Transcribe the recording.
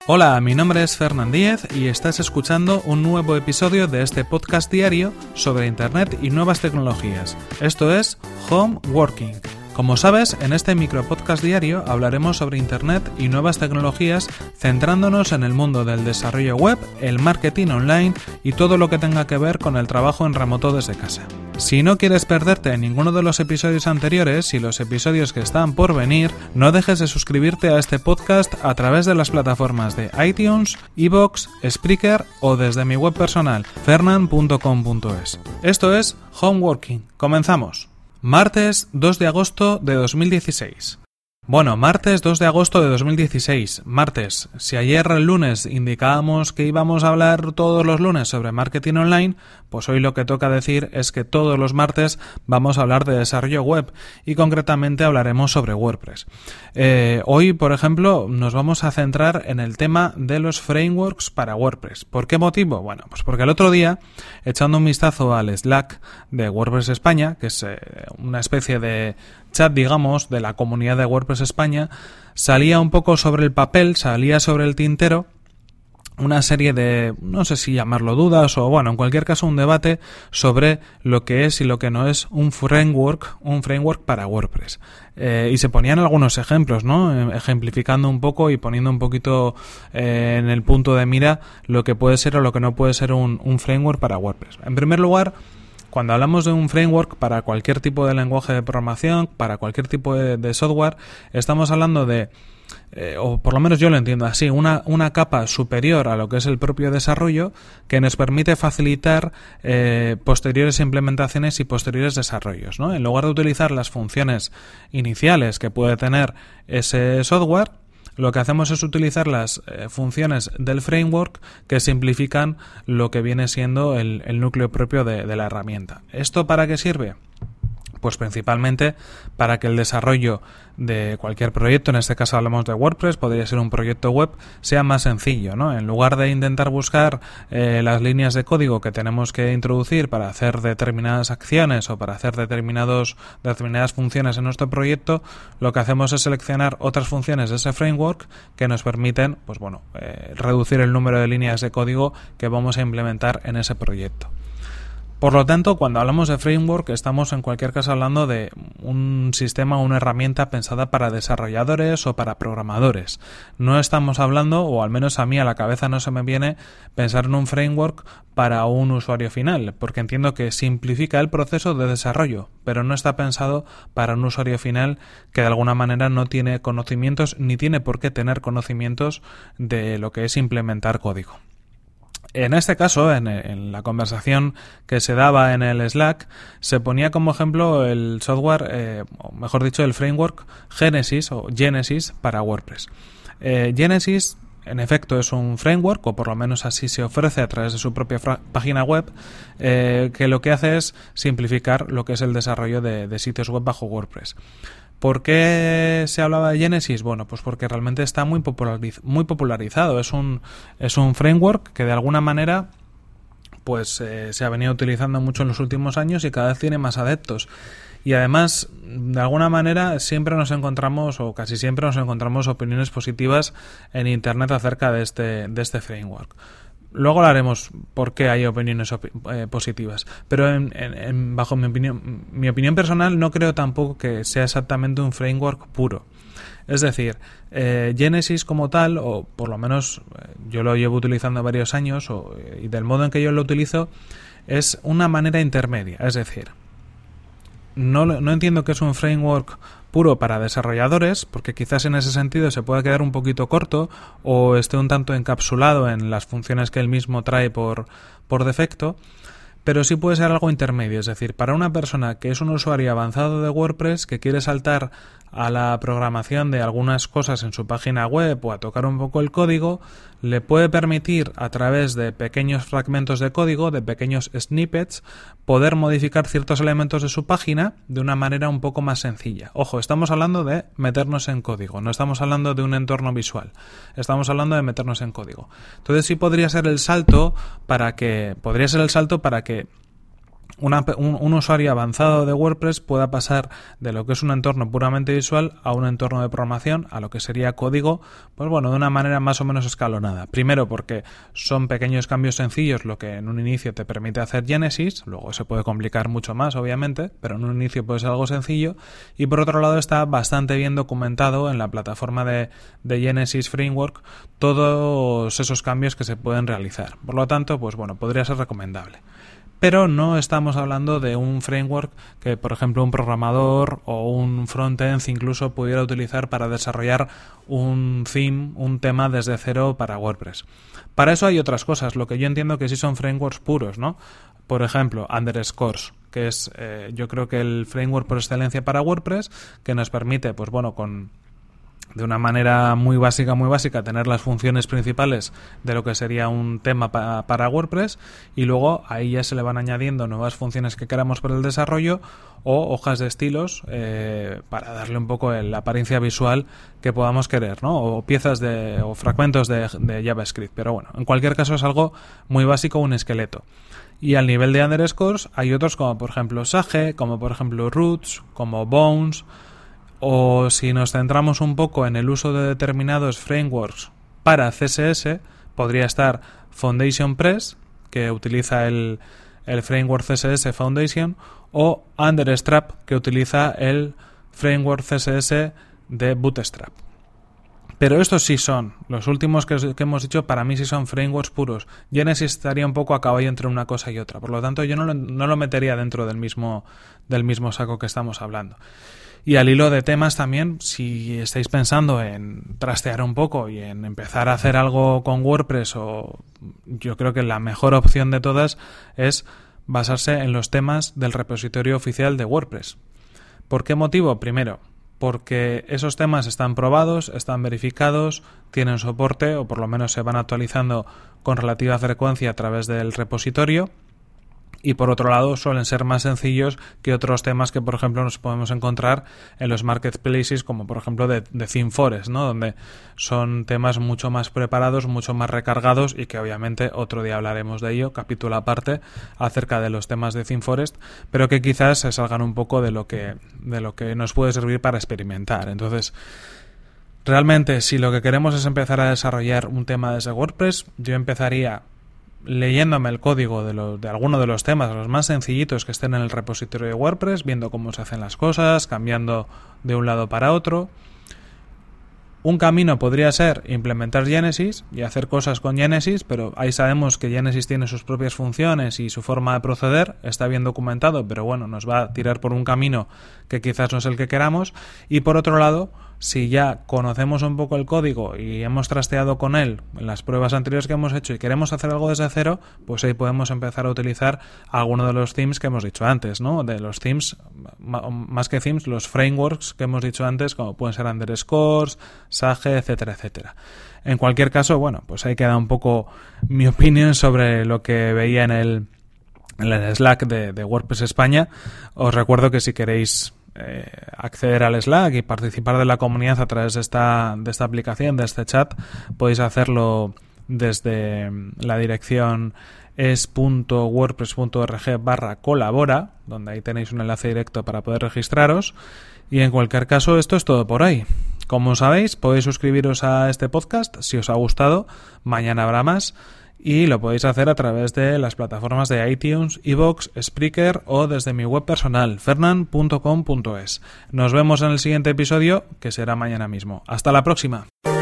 Hola, mi nombre es Fernán Díez y estás escuchando un nuevo episodio de este podcast diario sobre Internet y nuevas tecnologías. Esto es Home Working. Como sabes, en este micropodcast diario hablaremos sobre Internet y nuevas tecnologías centrándonos en el mundo del desarrollo web, el marketing online y todo lo que tenga que ver con el trabajo en remoto desde casa. Si no quieres perderte ninguno de los episodios anteriores y los episodios que están por venir, no dejes de suscribirte a este podcast a través de las plataformas de iTunes, iVoox, Spreaker o desde mi web personal, fernan.com.es. Esto es Home Working. Comenzamos. Martes 2 de agosto de 2016. Bueno, martes 2 de agosto de 2016. Martes. Si ayer el lunes indicábamos que íbamos a hablar todos los lunes sobre marketing online, pues hoy lo que toca decir es que todos los martes vamos a hablar de desarrollo web y concretamente hablaremos sobre WordPress. Hoy, por ejemplo, nos vamos a centrar en el tema de los frameworks para WordPress. ¿Por qué motivo? Bueno, pues porque el otro día, echando un vistazo al Slack de WordPress España, que es una especie de chat, digamos, de la comunidad de WordPress España, salía un poco sobre el papel, salía sobre el tintero una serie de, no sé si llamarlo dudas o bueno, en cualquier caso un debate sobre lo que es y lo que no es un framework para WordPress. Y se ponían algunos ejemplos, ¿no? Ejemplificando un poco y poniendo un poquito en el punto de mira lo que puede ser o lo que no puede ser un framework para WordPress. En primer lugar, cuando hablamos de un framework para cualquier tipo de lenguaje de programación, para cualquier tipo de software, estamos hablando de, o por lo menos yo lo entiendo así, una capa superior a lo que es el propio desarrollo que nos permite facilitar posteriores implementaciones y posteriores desarrollos, ¿no? En lugar de utilizar las funciones iniciales que puede tener ese software, lo que hacemos es utilizar las funciones del framework que simplifican lo que viene siendo el núcleo propio de la herramienta. ¿Esto para qué sirve? Pues principalmente para que el desarrollo de cualquier proyecto, en este caso hablamos de WordPress, podría ser un proyecto web, sea más sencillo, ¿no? En lugar de intentar buscar las líneas de código que tenemos que introducir para hacer determinadas acciones o para hacer determinadas funciones en nuestro proyecto, lo que hacemos es seleccionar otras funciones de ese framework que nos permiten, pues bueno, reducir el número de líneas de código que vamos a implementar en ese proyecto. Por lo tanto, cuando hablamos de framework, estamos en cualquier caso hablando de un sistema o una herramienta pensada para desarrolladores o para programadores. No estamos hablando, o al menos a mí a la cabeza no se me viene, pensar en un framework para un usuario final, porque entiendo que simplifica el proceso de desarrollo, pero no está pensado para un usuario final que de alguna manera no tiene conocimientos ni tiene por qué tener conocimientos de lo que es implementar código. En este caso, en la conversación que se daba en el Slack, se ponía como ejemplo el software, o mejor dicho, el framework Genesis o Genesis para WordPress. Genesis, en efecto, es un framework, o por lo menos así se ofrece a través de su propia página web, que lo que hace es simplificar lo que es el desarrollo de sitios web bajo WordPress. ¿Por qué se hablaba de Genesis? Bueno, pues porque realmente está muy popularizado. Es un framework que de alguna manera pues se ha venido utilizando mucho en los últimos años y cada vez tiene más adeptos. Y además, de alguna manera, siempre nos encontramos, o casi siempre nos encontramos opiniones positivas en Internet acerca de este framework. Luego hablaremos por qué hay opiniones positivas, pero bajo mi opinión personal no creo tampoco que sea exactamente un framework puro. Es decir, Genesis como tal, o por lo menos yo lo llevo utilizando varios años y del modo en que yo lo utilizo, es una manera intermedia. Es decir, no entiendo que es un framework puro para desarrolladores, porque quizás en ese sentido se pueda quedar un poquito corto o esté un tanto encapsulado en las funciones que él mismo trae por defecto, pero sí puede ser algo intermedio, es decir, para una persona que es un usuario avanzado de WordPress que quiere saltar a la programación de algunas cosas en su página web o a tocar un poco el código, le puede permitir a través de pequeños fragmentos de código, de pequeños snippets, poder modificar ciertos elementos de su página de una manera un poco más sencilla. Ojo, estamos hablando de meternos en código, no estamos hablando de un entorno visual, estamos hablando de meternos en código. Entonces sí podría ser el salto para que un usuario avanzado de WordPress pueda pasar de lo que es un entorno puramente visual a un entorno de programación, a lo que sería código, pues bueno, de una manera más o menos escalonada. Primero porque son pequeños cambios sencillos, lo que en un inicio te permite hacer Genesis, luego se puede complicar mucho más, obviamente, pero en un inicio puede ser algo sencillo, y por otro lado está bastante bien documentado en la plataforma de Genesis Framework todos esos cambios que se pueden realizar. Por lo tanto, pues bueno, podría ser recomendable. Pero no estamos hablando de un framework que, por ejemplo, un programador o un frontend incluso pudiera utilizar para desarrollar un theme, un tema desde cero para WordPress. Para eso hay otras cosas, lo que yo entiendo que sí son frameworks puros, ¿no? Por ejemplo, Underscores, que es yo creo que el framework por excelencia para WordPress, que nos permite, pues bueno, de una manera muy básica, tener las funciones principales de lo que sería un tema para WordPress, y luego ahí ya se le van añadiendo nuevas funciones que queramos para el desarrollo o hojas de estilos para darle un poco la apariencia visual que podamos querer, ¿no? O piezas o fragmentos de JavaScript. Pero bueno, en cualquier caso es algo muy básico, un esqueleto. Y al nivel de Underscores hay otros como por ejemplo Sage, como por ejemplo Roots, como Bones. O si nos centramos un poco en el uso de determinados frameworks para CSS, podría estar Foundation Press, que utiliza el framework CSS Foundation, o Understrap, que utiliza el framework CSS de Bootstrap. Pero estos sí son, los últimos que hemos dicho, para mí sí son frameworks puros. Genesis estaría un poco a caballo entre una cosa y otra. Por lo tanto, yo no lo metería dentro del mismo saco que estamos hablando. Y al hilo de temas también, si estáis pensando en trastear un poco y en empezar a hacer algo con WordPress, yo creo que la mejor opción de todas es basarse en los temas del repositorio oficial de WordPress. ¿Por qué motivo? Primero, porque esos temas están probados, están verificados, tienen soporte o por lo menos se van actualizando con relativa frecuencia a través del repositorio. Y por otro lado suelen ser más sencillos que otros temas que por ejemplo nos podemos encontrar en los marketplaces, como por ejemplo de ThemeForest, ¿no? Donde son temas mucho más preparados, mucho más recargados, y que obviamente otro día hablaremos de ello, capítulo aparte acerca de los temas de ThemeForest, pero que quizás se salgan un poco de lo que nos puede servir para experimentar. Entonces, realmente, si lo que queremos es empezar a desarrollar un tema desde WordPress, yo empezaría leyéndome el código de alguno de los temas, los más sencillitos que estén en el repositorio de WordPress, viendo cómo se hacen las cosas, cambiando de un lado para otro. Un camino podría ser implementar Genesis y hacer cosas con Genesis, pero ahí sabemos que Genesis tiene sus propias funciones y su forma de proceder, está bien documentado, pero bueno, nos va a tirar por un camino que quizás no es el que queramos. Y por otro lado, si ya conocemos un poco el código y hemos trasteado con él en las pruebas anteriores que hemos hecho y queremos hacer algo desde cero, pues ahí podemos empezar a utilizar alguno de los themes que hemos dicho antes, ¿no? De los themes, más que themes, los frameworks que hemos dicho antes, como pueden ser Underscores, Sage, etcétera, etcétera. En cualquier caso, bueno, pues ahí queda un poco mi opinión sobre lo que veía en el Slack de WordPress España. Os recuerdo que si queréis acceder al Slack y participar de la comunidad a través de esta aplicación, de este chat, podéis hacerlo desde la dirección es.wordpress.org/colabora, donde ahí tenéis un enlace directo para poder registraros. Y en cualquier caso, esto es todo por hoy. Como sabéis, podéis suscribiros a este podcast si os ha gustado. Mañana habrá más. Y lo podéis hacer a través de las plataformas de iTunes, iVoox, Spreaker o desde mi web personal, fernan.com.es. Nos vemos en el siguiente episodio, que será mañana mismo. ¡Hasta la próxima!